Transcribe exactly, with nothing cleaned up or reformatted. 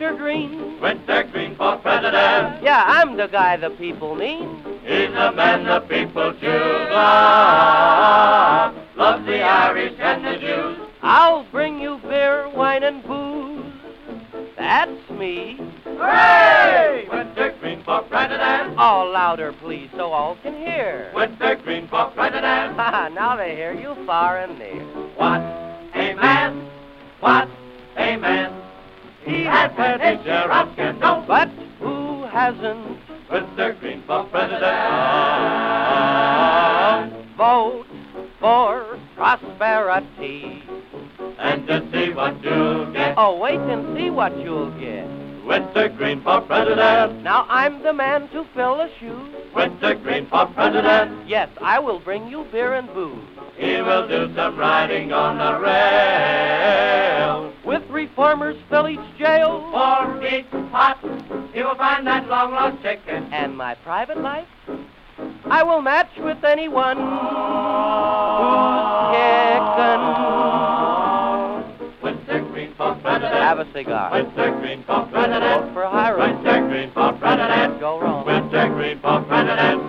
Winter Green. Winter Green for president. Yeah, I'm the guy the people mean. He's a man the people choose. Love, loves the Irish and the Jews. I'll bring you beer, wine, and booze. That's me. Hooray! Winter Green for president. All louder, please, so all can hear. Winter Green for president. Now they hear you far and near. What a man! What a man! He has had his share of scandal. But who hasn't? Winter Green for president. Vote for prosperity. And to see what you'll get. Oh, wait and see what you'll get. Winter Green for president. Now I'm the man to fill a shoe. Winter Green for president. Yes, I will bring you beer and booze. He will do some riding on the rail. With reformers fill each jail. For each pot, he will find that long-lost chicken. And my private life, I will match with anyone who's kickin'. Winter Green for president. Have a cigar. Winter Green for president. Vote for Hiram. Winter Green for president. Go wrong. Winter Green for president.